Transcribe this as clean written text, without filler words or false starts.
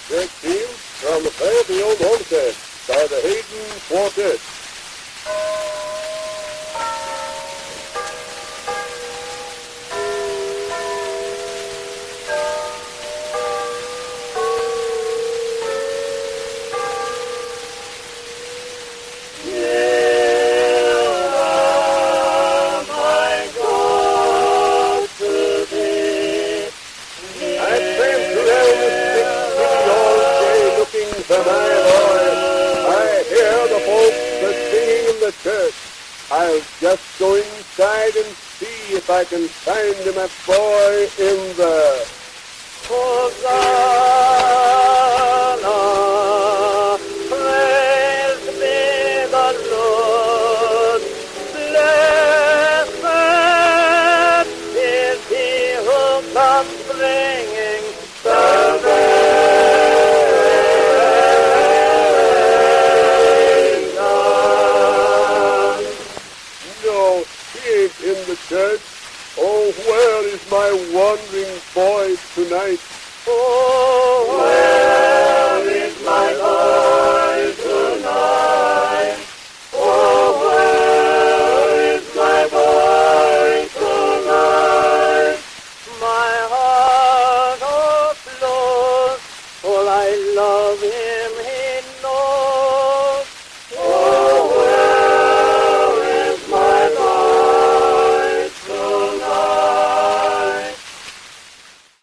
Next theme from the Fairfield Homestead by the Hayden Quartet. I'll just go inside and see if I can find my boy in the Hosanna. Praise be the Lord. Blessed is he who comes bringing in the church. Oh, where is my wandering boy tonight? Oh, where